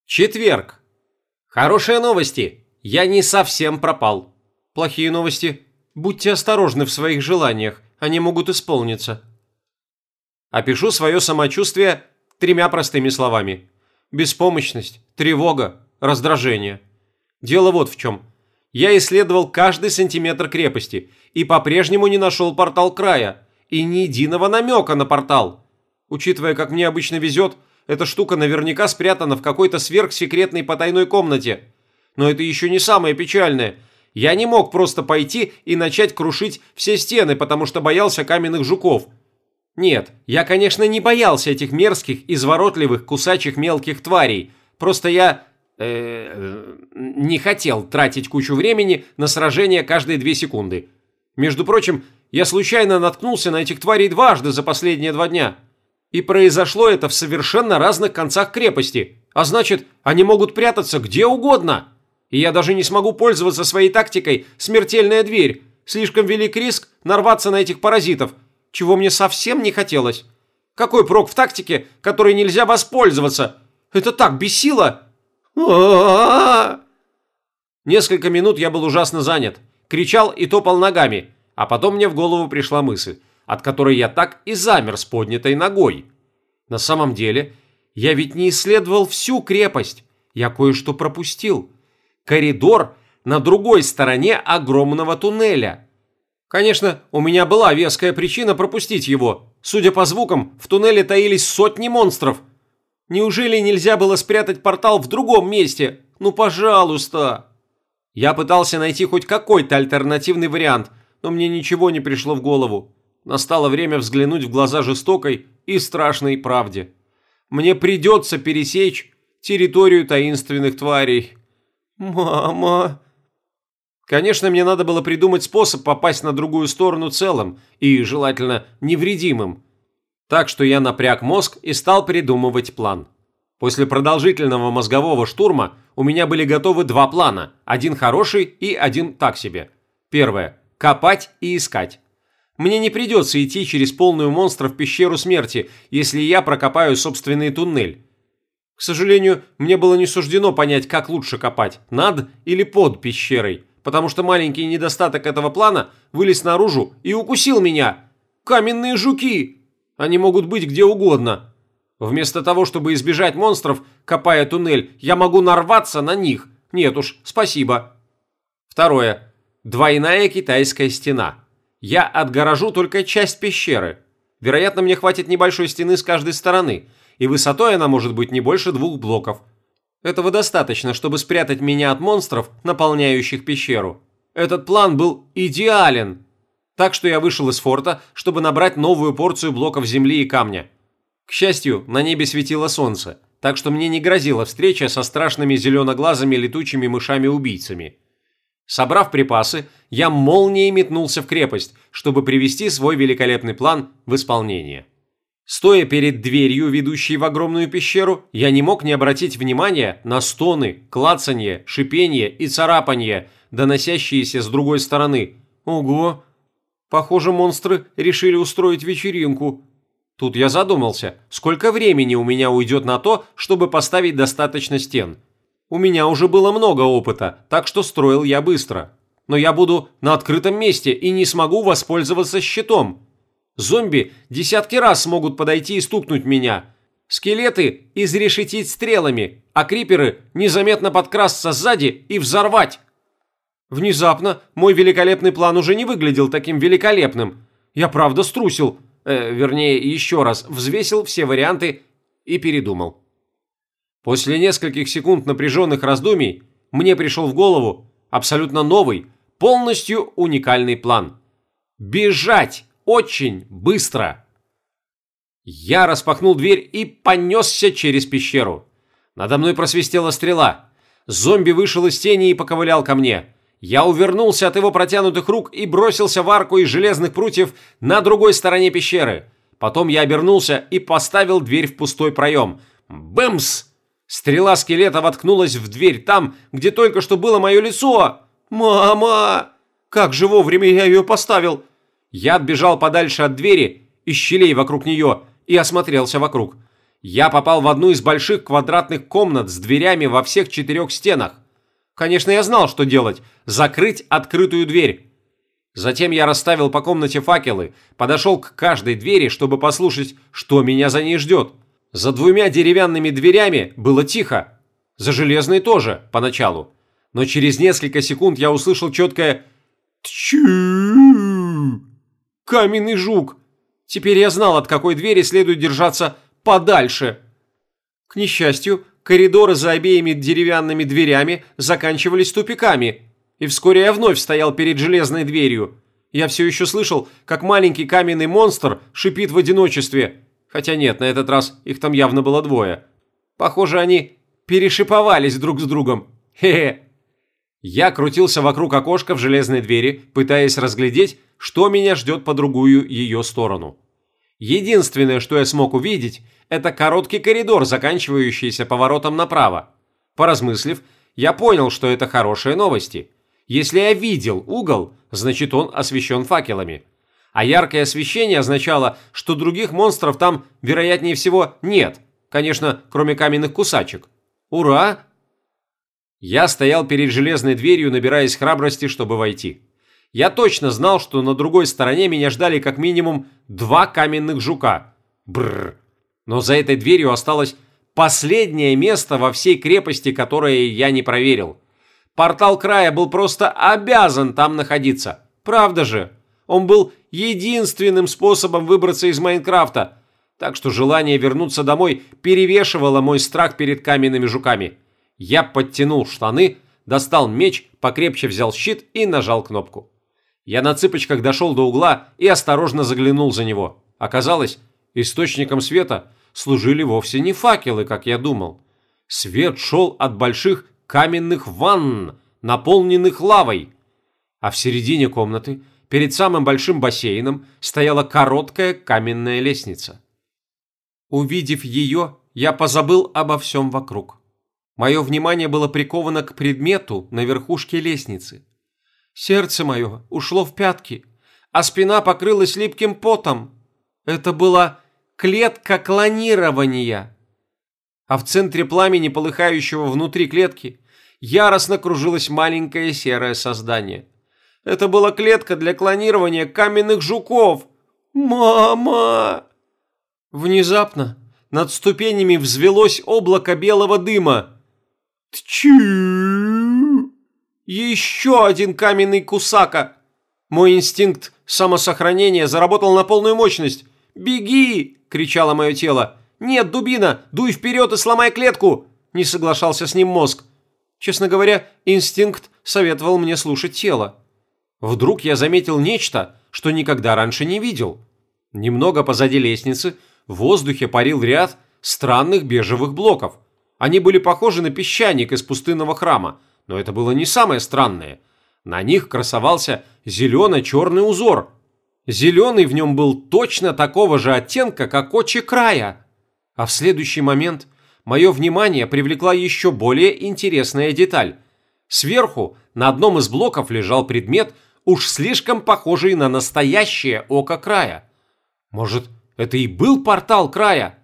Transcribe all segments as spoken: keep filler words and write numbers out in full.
Четверг. Хорошие новости. Я не совсем пропал. Плохие новости. Будьте осторожны в своих желаниях, они могут исполниться. Опишу свое самочувствие тремя простыми словами. Беспомощность, тревога, раздражение. Дело вот в чем. Я исследовал каждый сантиметр крепости и по-прежнему не нашел портал края, и ни единого намека на портал. Учитывая, как мне обычно везет, эта штука наверняка спрятана в какой-то сверхсекретной потайной комнате. Но это еще не самое печальное. Я не мог просто пойти и начать крушить все стены, потому что боялся каменных жуков. Нет, я, конечно, не боялся этих мерзких, изворотливых, кусачих мелких тварей. Просто я... Э, не хотел тратить кучу времени на сражение каждые две секунды. Между прочим, я случайно наткнулся на этих тварей дважды за последние два дня. И произошло это в совершенно разных концах крепости. А значит, они могут прятаться где угодно. И я даже не смогу пользоваться своей тактикой «смертельная дверь». Слишком велик риск нарваться на этих паразитов, чего мне совсем не хотелось. Какой прок в тактике, которой нельзя воспользоваться? Это так бесило! Несколько минут я был ужасно занят. Кричал и топал ногами. А потом мне в голову пришла мысль, от которой я так и замер с поднятой ногой. На самом деле, я ведь не исследовал всю крепость. Я кое-что пропустил. Коридор на другой стороне огромного туннеля. Конечно, у меня была веская причина пропустить его. Судя по звукам, в туннеле таились сотни монстров. Неужели нельзя было спрятать портал в другом месте? Ну, пожалуйста. Я пытался найти хоть какой-то альтернативный вариант, но мне ничего не пришло в голову. Настало время взглянуть в глаза жестокой и страшной правде. Мне придется пересечь территорию таинственных тварей. Мама... Конечно, мне надо было придумать способ попасть на другую сторону целым и, желательно, невредимым. Так что я напряг мозг и стал придумывать план. После продолжительного мозгового штурма у меня были готовы два плана, один хороший и один так себе. Первое – копать и искать. Мне не придется идти через полную монстров пещеру смерти, если я прокопаю собственный туннель. К сожалению, мне было не суждено понять, как лучше копать – над или под пещерой, потому что маленький недостаток этого плана вылез наружу и укусил меня. Каменные жуки! Они могут быть где угодно. Вместо того, чтобы избежать монстров, копая туннель, я могу нарваться на них. Нет уж, спасибо. Второе. Двойная китайская стена. Я отгорожу только часть пещеры. Вероятно, мне хватит небольшой стены с каждой стороны, и высотой она может быть не больше двух блоков. Этого достаточно, чтобы спрятать меня от монстров, наполняющих пещеру. Этот план был идеален. Так что я вышел из форта, чтобы набрать новую порцию блоков земли и камня. К счастью, на небе светило солнце, так что мне не грозила встреча со страшными зеленоглазыми летучими мышами-убийцами. Собрав припасы, я молнией метнулся в крепость, чтобы привести свой великолепный план в исполнение. Стоя перед дверью, ведущей в огромную пещеру, я не мог не обратить внимания на стоны, клацанье, шипение и царапанье, доносящиеся с другой стороны. Ого! Похоже, монстры решили устроить вечеринку. Тут я задумался, сколько времени у меня уйдет на то, чтобы поставить достаточно стен. У меня уже было много опыта, так что строил я быстро. Но я буду на открытом месте и не смогу воспользоваться щитом. Зомби десятки раз смогут подойти и стукнуть меня. Скелеты изрешетить стрелами, а криперы незаметно подкрасться сзади и взорвать. Внезапно мой великолепный план уже не выглядел таким великолепным. Я правда струсил, э, вернее, еще раз взвесил все варианты и передумал. После нескольких секунд напряженных раздумий мне пришел в голову абсолютно новый, полностью уникальный план. Бежать очень быстро. Я распахнул дверь и понесся через пещеру. Надо мной просвистела стрела. Зомби вышел из тени и поковылял ко мне. Я увернулся от его протянутых рук и бросился в арку из железных прутьев на другой стороне пещеры. Потом я обернулся и поставил дверь в пустой проем. Бэмс! Стрела скелета воткнулась в дверь там, где только что было мое лицо. «Мама! Как же вовремя я ее поставил!» Я отбежал подальше от двери, из щелей вокруг нее, и осмотрелся вокруг. Я попал в одну из больших квадратных комнат с дверями во всех четырех стенах. Конечно, я знал, что делать – закрыть открытую дверь. Затем я расставил по комнате факелы, подошел к каждой двери, чтобы послушать, что меня за ней ждет. За двумя деревянными дверями было тихо. За железной тоже, поначалу. Но через несколько секунд я услышал четкое «Тчу!». Каменный жук. Теперь я знал, от какой двери следует держаться подальше. К несчастью, коридоры за обеими деревянными дверями заканчивались тупиками. И вскоре я вновь стоял перед железной дверью. Я все еще слышал, как маленький каменный монстр шипит в одиночестве. Хотя нет, на этот раз их там явно было двое. Похоже, они перешиповались друг с другом. Хе-хе. Я крутился вокруг окошка в железной двери, пытаясь разглядеть, что меня ждет по другую ее сторону. Единственное, что я смог увидеть, это короткий коридор, заканчивающийся поворотом направо. Поразмыслив, я понял, что это хорошие новости. Если я видел угол, значит он освещен факелами. А яркое освещение означало, что других монстров там, вероятнее всего, нет. Конечно, кроме каменных кусачек. Ура! Я стоял перед железной дверью, набираясь храбрости, чтобы войти. Я точно знал, что на другой стороне меня ждали как минимум два каменных жука. Бррр. Но за этой дверью осталось последнее место во всей крепости, которое я не проверил. Портал края был просто обязан там находиться. Правда же? Он был единственным способом выбраться из Майнкрафта. Так что желание вернуться домой перевешивало мой страх перед каменными жуками. Я подтянул штаны, достал меч, покрепче взял щит и нажал кнопку. Я на цыпочках дошел до угла и осторожно заглянул за него. Оказалось, источником света служили вовсе не факелы, как я думал. Свет шел от больших каменных ванн, наполненных лавой. А в середине комнаты, перед самым большим бассейном, стояла короткая каменная лестница. Увидев ее, я позабыл обо всем вокруг. Мое внимание было приковано к предмету на верхушке лестницы. Сердце мое ушло в пятки, а спина покрылась липким потом. Это была клетка клонирования. А в центре пламени, полыхающего внутри клетки, яростно кружилось маленькое серое создание. Это была клетка для клонирования каменных жуков. Мама! Внезапно над ступенями взвелось облако белого дыма. Тчу! Еще один каменный кусака. Мой инстинкт самосохранения заработал на полную мощность. «Беги!» – кричало мое тело. «Нет, дубина, дуй вперед и сломай клетку!» – не соглашался с ним мозг. Честно говоря, инстинкт советовал мне слушать тело. Вдруг я заметил нечто, что никогда раньше не видел. Немного позади лестницы в воздухе парил ряд странных бежевых блоков. Они были похожи на песчаник из пустынного храма, но это было не самое странное. На них красовался зелено-черный узор. Зеленый в нем был точно такого же оттенка, как очи края. А в следующий момент мое внимание привлекла еще более интересная деталь. Сверху на одном из блоков лежал предмет, уж слишком похожий на настоящее око края. Может, это и был портал края?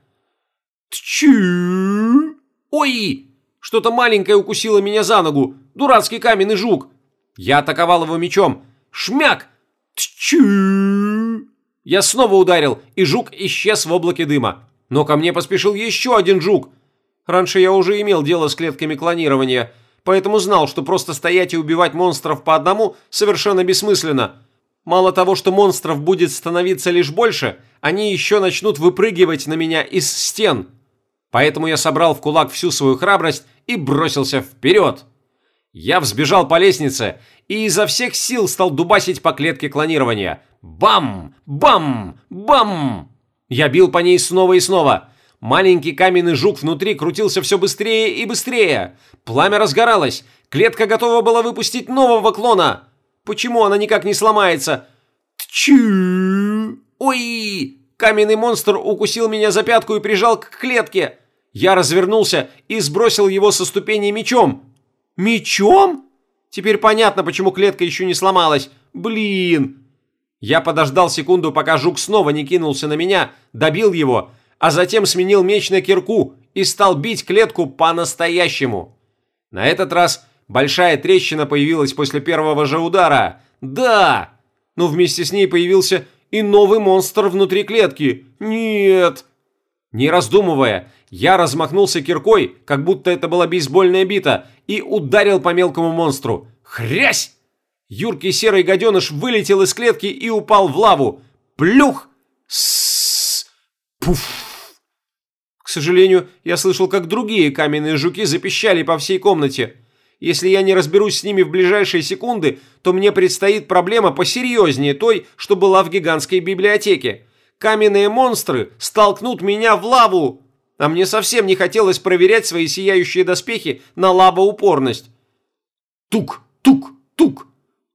Тчу! Ой! Что-то маленькое укусило меня за ногу. Дурацкий каменный жук. Я атаковал его мечом. Шмяк! Тчу! Я снова ударил, и жук исчез в облаке дыма. Но ко мне поспешил еще один жук. Раньше я уже имел дело с клетками клонирования, поэтому знал, что просто стоять и убивать монстров по одному совершенно бессмысленно. Мало того, что монстров будет становиться лишь больше, они еще начнут выпрыгивать на меня из стен. Поэтому я собрал в кулак всю свою храбрость и бросился вперед. Я взбежал по лестнице и изо всех сил стал дубасить по клетке клонирования. Бам! Бам! Бам! Я бил по ней снова и снова. Маленький каменный жук внутри крутился все быстрее и быстрее. Пламя разгоралось. Клетка готова была выпустить нового клона. Почему она никак не сломается? Тчу! Ой! Каменный монстр укусил меня за пятку и прижал к клетке. Я развернулся и сбросил его со ступеней мечом. Мечом? Теперь понятно, почему клетка еще не сломалась. Блин! Я подождал секунду, пока жук снова не кинулся на меня, добил его, а затем сменил меч на кирку и стал бить клетку по-настоящему. На этот раз большая трещина появилась после первого же удара. Да! Но вместе с ней появился и новый монстр внутри клетки. Нет! Не раздумывая, я размахнулся киркой, как будто это была бейсбольная бита, и ударил по мелкому монстру. Хрясь! Юркий серый гаденыш вылетел из клетки и упал в лаву. Плюх! Сссс! Пуф! К сожалению, я слышал, как другие каменные жуки запищали по всей комнате. Если я не разберусь с ними в ближайшие секунды, то мне предстоит проблема посерьезнее той, что была в гигантской библиотеке. Каменные монстры столкнут меня в лаву, а мне совсем не хотелось проверять свои сияющие доспехи на лавоупорность. Тук, тук, тук.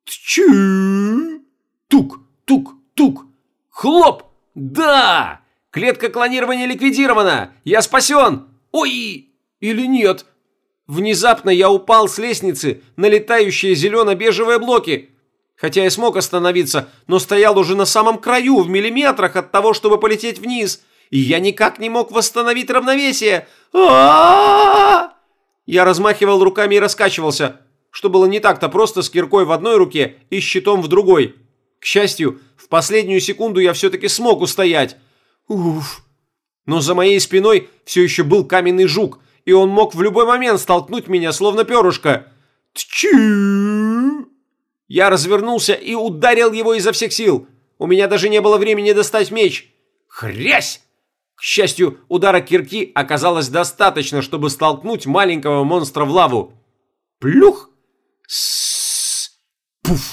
Тчу! Тук, тук, тук. Хлоп! Да! Клетка клонирования ликвидирована! Я спасен! Ой! Или нет? Внезапно я упал с лестницы на летающие зелено-бежевые блоки. Хотя я смог остановиться, но стоял уже на самом краю, в миллиметрах от того, чтобы полететь вниз. И я никак не мог восстановить равновесие. А-а-а! Я размахивал руками и раскачивался, что было не так-то просто с киркой в одной руке и щитом в другой. К счастью, в последнюю секунду я все-таки смог устоять. Уф. Но за моей спиной все еще был каменный жук, и он мог в любой момент столкнуть меня, словно перышко. Тчу! Я развернулся и ударил его изо всех сил. У меня даже не было времени достать меч. Хрясь! К счастью, удара кирки оказалось достаточно, чтобы столкнуть маленького монстра в лаву. Плюх! С-с-с! Пуф!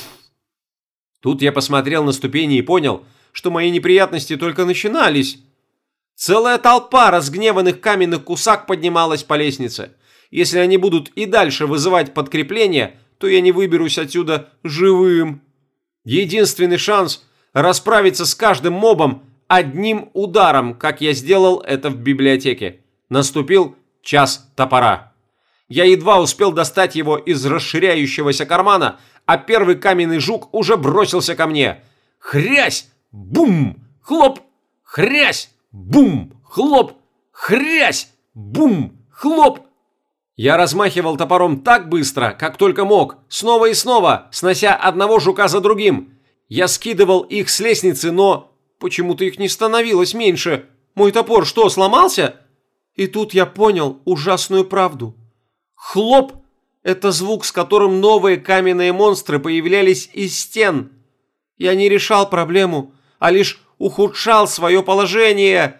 Тут я посмотрел на ступени и понял, что мои неприятности только начинались. Целая толпа разгневанных каменных кусак поднималась по лестнице. Если они будут и дальше вызывать подкрепление, то я не выберусь отсюда живым. Единственный шанс расправиться с каждым мобом одним ударом, как я сделал это в библиотеке. Наступил час топора. Я едва успел достать его из расширяющегося кармана, а первый каменный жук уже бросился ко мне. Хрясь! Бум! Хлоп! Хрясь! Бум! Хлоп! Хрясь! Бум! Хлоп! Я размахивал топором так быстро, как только мог, снова и снова, снося одного жука за другим. Я скидывал их с лестницы, но почему-то их не становилось меньше. Мой топор что, сломался? И тут я понял ужасную правду. Хлоп! Это звук, с которым новые каменные монстры появлялись из стен. Я не решал проблему, а лишь ухудшал свое положение.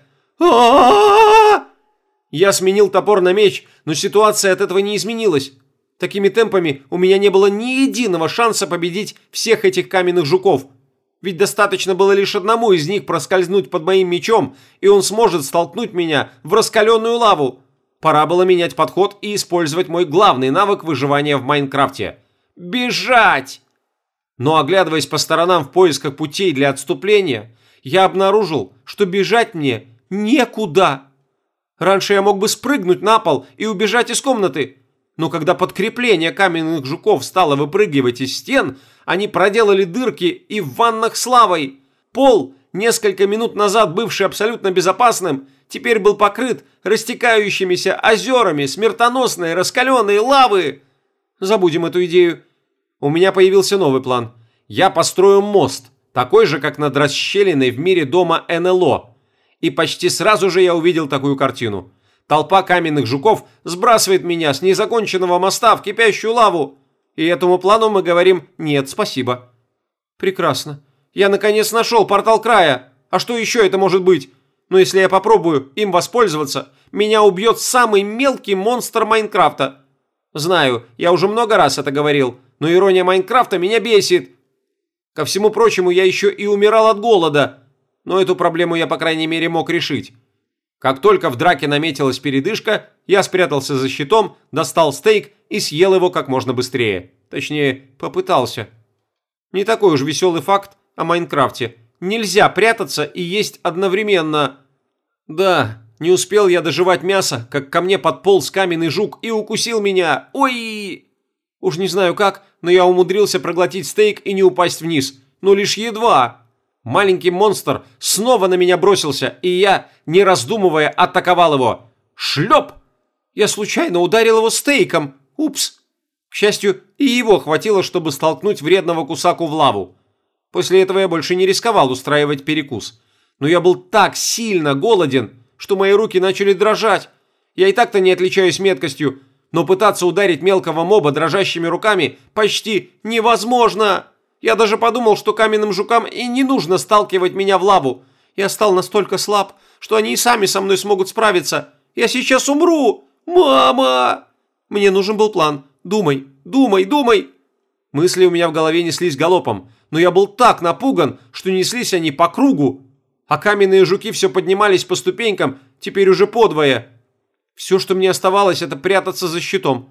А-а-а! Я сменил топор на меч, но ситуация от этого не изменилась. Такими темпами у меня не было ни единого шанса победить всех этих каменных жуков. Ведь достаточно было лишь одному из них проскользнуть под моим мечом, и он сможет столкнуть меня в раскаленную лаву. Пора было менять подход и использовать мой главный навык выживания в Майнкрафте – бежать! Но оглядываясь по сторонам в поисках путей для отступления, я обнаружил, что бежать мне некуда. Раньше я мог бы спрыгнуть на пол и убежать из комнаты, но когда подкрепление каменных жуков стало выпрыгивать из стен, они проделали дырки и в ваннах с лавой. Пол, несколько минут назад бывший абсолютно безопасным, теперь был покрыт растекающимися озерами смертоносной раскаленной лавы. Забудем эту идею. У меня появился новый план. Я построю мост, такой же, как над расщелиной в мире дома эн эл о. И почти сразу же я увидел такую картину. Толпа каменных жуков сбрасывает меня с незаконченного моста в кипящую лаву. И этому плану мы говорим «нет, спасибо». Прекрасно. Я наконец нашел портал края. А что еще это может быть? Но если я попробую им воспользоваться, меня убьет самый мелкий монстр Майнкрафта. Знаю, я уже много раз это говорил, но ирония Майнкрафта меня бесит. Ко всему прочему, я еще и умирал от голода. Но эту проблему я, по крайней мере, мог решить. Как только в драке наметилась передышка, я спрятался за щитом, достал стейк и съел его как можно быстрее. Точнее, попытался. Не такой уж веселый факт о Майнкрафте. Нельзя прятаться и есть одновременно. Да, не успел я дожевать мясо, как ко мне подполз каменный жук и укусил меня. Ой! Уж не знаю как, но я умудрился проглотить стейк и не упасть вниз. Но лишь едва. Маленький монстр снова на меня бросился, и я, не раздумывая, атаковал его. Шлеп! Я случайно ударил его стейком. Упс! К счастью, и его хватило, чтобы столкнуть вредного кусаку в лаву. После этого я больше не рисковал устраивать перекус. Но я был так сильно голоден, что мои руки начали дрожать. Я и так-то не отличаюсь меткостью, но пытаться ударить мелкого моба дрожащими руками почти невозможно. Я даже подумал, что каменным жукам и не нужно сталкивать меня в лаву. Я стал настолько слаб, что они и сами со мной смогут справиться. Я сейчас умру! Мама! Мне нужен был план. Думай, думай, думай! Мысли у меня в голове неслись галопом, но я был так напуган, что неслись они по кругу. А каменные жуки все поднимались по ступенькам, теперь уже подвое. Все, что мне оставалось, это прятаться за щитом.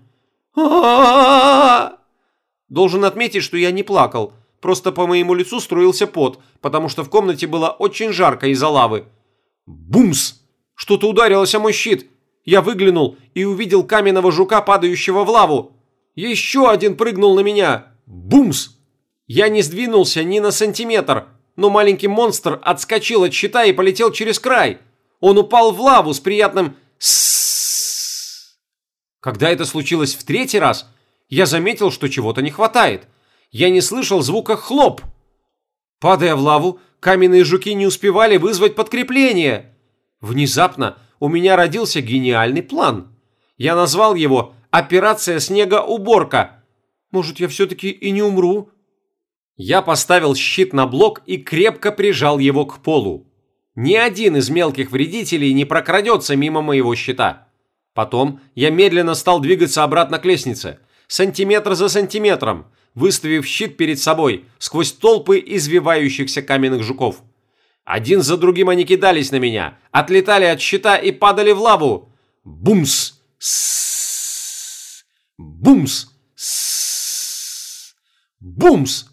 А-а-а! Должен отметить, что я не плакал. Просто по моему лицу струился пот, потому что в комнате было очень жарко из-за лавы. Бумс! Что-то ударилось о мой щит. Я выглянул и увидел каменного жука, падающего в лаву. Еще один прыгнул на меня. Бумс! Я не сдвинулся ни на сантиметр, но маленький монстр отскочил от щита и полетел через край. Он упал в лаву с приятным «ссссс». Когда это случилось в третий раз, я заметил, что чего-то не хватает. Я не слышал звука «хлоп». Падая в лаву, каменные жуки не успевали вызвать подкрепление. Внезапно у меня родился гениальный план. Я назвал его «Операция снегоуборка». Может, я все-таки и не умру? Я поставил щит на блок и крепко прижал его к полу. Ни один из мелких вредителей не прокрадется мимо моего щита. Потом я медленно стал двигаться обратно к лестнице, сантиметр за сантиметром, выставив щит перед собой сквозь толпы извивающихся каменных жуков. Один за другим они кидались на меня, отлетали от щита и падали в лаву. Бумс! Сссс! Бумс! Сссс! Бумс!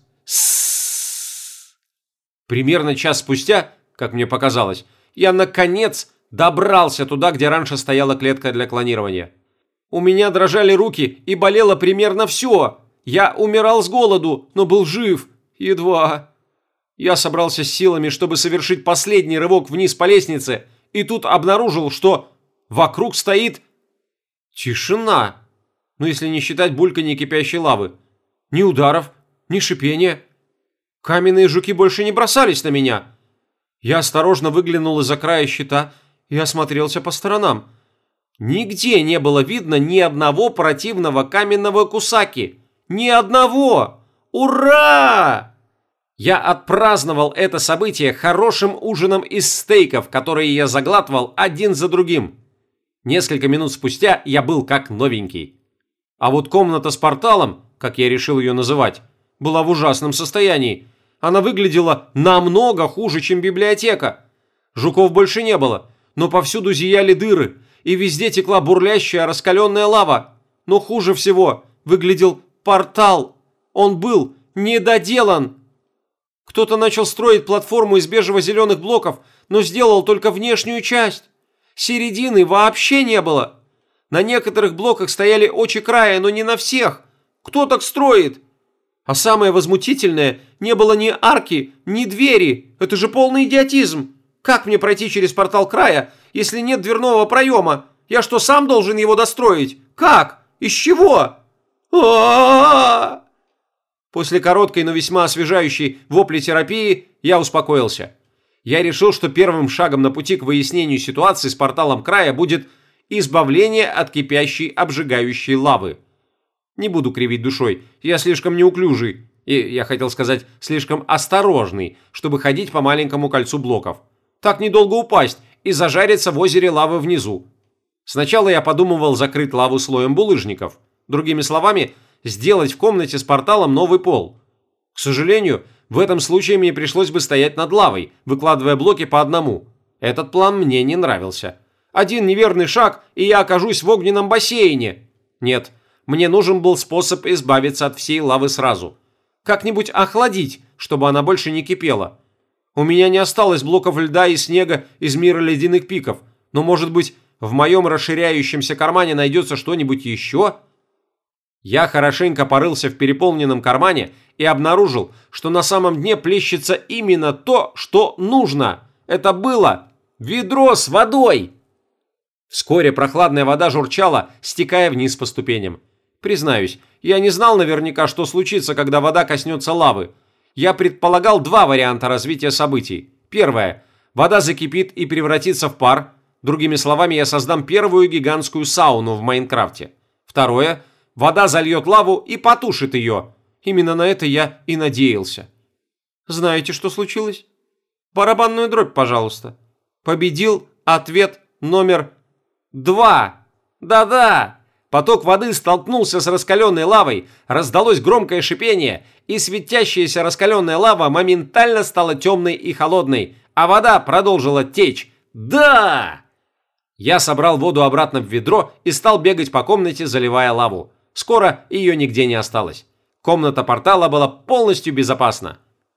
Сссс! Примерно час спустя, как мне показалось, я наконец добрался туда, где раньше стояла клетка для клонирования. У меня дрожали руки и болело примерно все. Я умирал с голоду, но был жив. Едва. Я собрался с силами, чтобы совершить последний рывок вниз по лестнице, и тут обнаружил, что вокруг стоит тишина. Ну, если не считать бульканье кипящей лавы. Ни ударов, ни шипения. Каменные жуки больше не бросались на меня. Я осторожно выглянул из-за края щита и осмотрелся по сторонам. Нигде не было видно ни одного противного каменного кусаки. Ни одного! Ура! Я отпраздновал это событие хорошим ужином из стейков, которые я заглатывал один за другим. Несколько минут спустя я был как новенький. А вот комната с порталом, как я решил ее называть, была в ужасном состоянии. Она выглядела намного хуже, чем библиотека. Жуков больше не было, но повсюду зияли дыры, и везде текла бурлящая раскаленная лава. Но хуже всего выглядел портал. Он был недоделан. Кто-то начал строить платформу из бежево-зеленых блоков, но сделал только внешнюю часть. Середины вообще не было. На некоторых блоках стояли очи края, но не на всех. Кто так строит? А самое возмутительное, не было ни арки, ни двери. Это же полный идиотизм. Как мне пройти через портал края, если нет дверного проема? Я что, сам должен его достроить? Как? Из чего? А-а-а! После короткой, но весьма освежающей воплетерапии я успокоился. Я решил, что первым шагом на пути к выяснению ситуации с порталом края будет избавление от кипящей, обжигающей лавы. Не буду кривить душой, я слишком неуклюжий, и, я хотел сказать, слишком осторожный, чтобы ходить по маленькому кольцу блоков. Так недолго упасть и зажариться в озере лавы внизу. Сначала я подумывал закрыть лаву слоем булыжников. Другими словами, сделать в комнате с порталом новый пол. К сожалению, в этом случае мне пришлось бы стоять над лавой, выкладывая блоки по одному. Этот план мне не нравился. Один неверный шаг, и я окажусь в огненном бассейне. Нет, мне нужен был способ избавиться от всей лавы сразу. Как-нибудь охладить, чтобы она больше не кипела. У меня не осталось блоков льда и снега из мира ледяных пиков, но, может быть, в моем расширяющемся кармане найдется что-нибудь еще? Я хорошенько порылся в переполненном кармане и обнаружил, что на самом дне плещется именно то, что нужно. Это было ведро с водой. Вскоре прохладная вода журчала, стекая вниз по ступеням. Признаюсь, я не знал наверняка, что случится, когда вода коснется лавы. Я предполагал два варианта развития событий. Первое. Вода закипит и превратится в пар. Другими словами, я создам первую гигантскую сауну в Майнкрафте. Второе. Вода зальет лаву и потушит ее. Именно на это я и надеялся. Знаете, что случилось? Барабанную дробь, пожалуйста. Победил ответ номер два. Да-да. Поток воды столкнулся с раскаленной лавой, раздалось громкое шипение, и светящаяся раскаленная лава моментально стала темной и холодной, а вода продолжила течь. Да! Я собрал воду обратно в ведро и стал бегать по комнате, заливая лаву. Скоро ее нигде не осталось. Комната портала была полностью безопасна.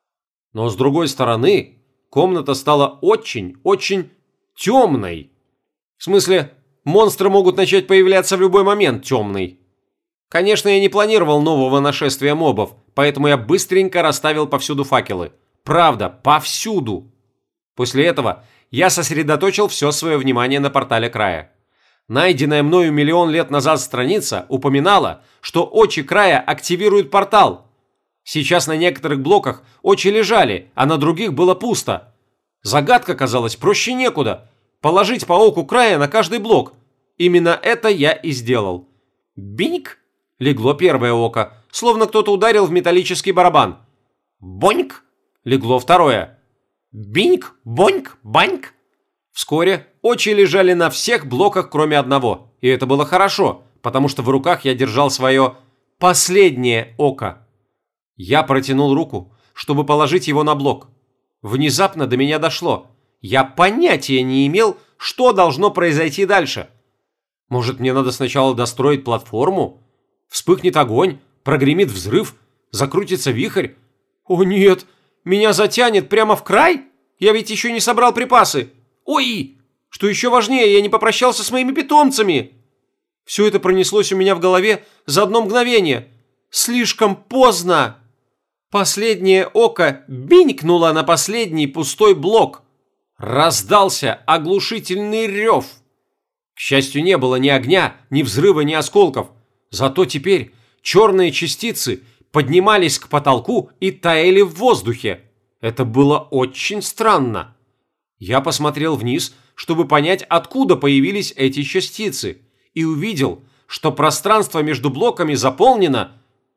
Но с другой стороны, комната стала очень-очень темной. В смысле, монстры могут начать появляться в любой момент темный. Конечно, я не планировал нового нашествия мобов, поэтому я быстренько расставил повсюду факелы. Правда, повсюду. После этого я сосредоточил все свое внимание на портале края. Найденная мною миллион лет назад страница упоминала, что очи края активируют портал. Сейчас на некоторых блоках очи лежали, а на других было пусто. Загадка казалась проще некуда. Положить по оку края на каждый блок. Именно это я и сделал. Биньк! Легло первое око, словно кто-то ударил в металлический барабан. Боньк! Легло второе. Биньк, боньк, баньк! Вскоре очи лежали на всех блоках, кроме одного. И это было хорошо, потому что в руках я держал свое последнее око. Я протянул руку, чтобы положить его на блок. Внезапно до меня дошло. Я понятия не имел, что должно произойти дальше. Может, мне надо сначала достроить платформу? Вспыхнет огонь, прогремит взрыв, закрутится вихрь. О нет, меня затянет прямо в край? Я ведь еще не собрал припасы. Ой, что еще важнее, я не попрощался с моими питомцами. Все это пронеслось у меня в голове за одно мгновение. Слишком поздно. Последнее око бинькнуло на последний пустой блок. Раздался оглушительный рев. К счастью, не было ни огня, ни взрыва, ни осколков. Зато теперь черные частицы поднимались к потолку и таяли в воздухе. Это было очень странно. Я посмотрел вниз, чтобы понять, откуда появились эти частицы, и увидел, что пространство между блоками заполнено...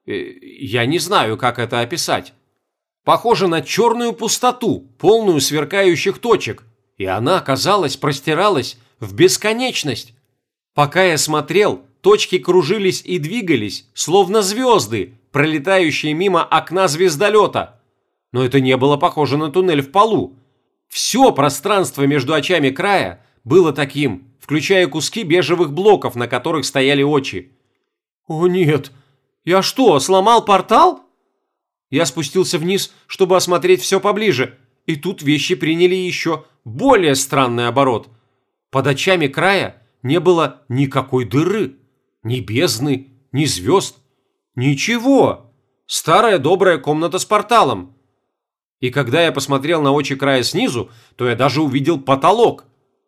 Я не знаю, как это описать. Похоже на черную пустоту, полную сверкающих точек, и она, казалось, простиралась в бесконечность. Пока я смотрел, точки кружились и двигались, словно звезды, пролетающие мимо окна звездолета. Но это не было похоже на туннель в полу. Все пространство между очами края было таким, включая куски бежевых блоков, на которых стояли очи. «О нет! Я что, сломал портал?» Я спустился вниз, чтобы осмотреть все поближе, и тут вещи приняли еще более странный оборот. Под очами края не было никакой дыры, ни бездны, ни звезд, ничего. Старая добрая комната с порталом. И когда я посмотрел на очи края снизу, то я даже увидел потолок.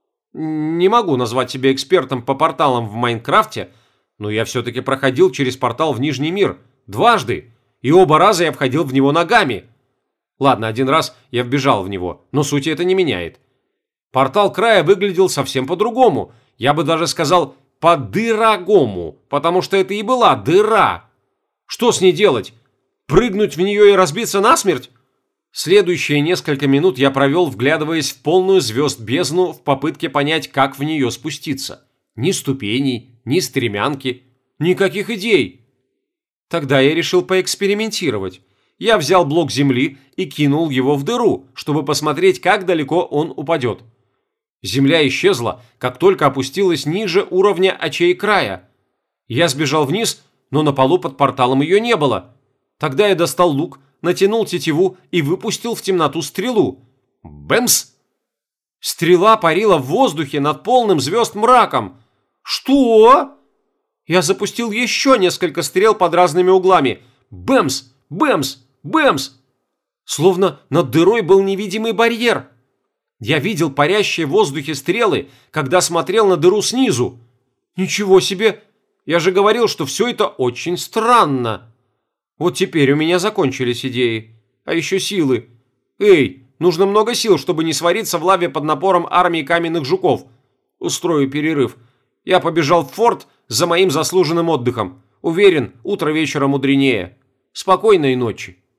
Не могу назвать себя экспертом по порталам в Майнкрафте, но я все-таки проходил через портал в Нижний мир дважды, и оба раза я входил в него ногами. Ладно, один раз я вбежал в него, но сути это не меняет. Портал края выглядел совсем по-другому, я бы даже сказал по-дырогому, потому что это и была дыра. Что с ней делать? Прыгнуть в нее и разбиться насмерть? Следующие несколько минут я провел, вглядываясь в полную звезд бездну в попытке понять, как в нее спуститься. Ни ступеней, ни стремянки, никаких идей. Тогда я решил поэкспериментировать. Я взял блок земли и кинул его в дыру, чтобы посмотреть, как далеко он упадет. Земля исчезла, как только опустилась ниже уровня очей края. Я сбежал вниз, но на полу под порталом ее не было. Тогда я достал лук, натянул тетиву и выпустил в темноту стрелу. Бэмс! Стрела парила в воздухе над полным звезд мраком. Что? Я запустил еще несколько стрел под разными углами. Бэмс! Бэмс! Бэмс! Словно над дырой был невидимый барьер. Я видел парящие в воздухе стрелы, когда смотрел на дыру снизу. Ничего себе! Я же говорил, что все это очень странно. Вот теперь у меня закончились идеи. А еще силы. Эй, нужно много сил, чтобы не свариться в лаве под напором армии каменных жуков. Устрою перерыв. Я побежал в форт за моим заслуженным отдыхом. Уверен, утро вечера мудренее. Спокойной ночи.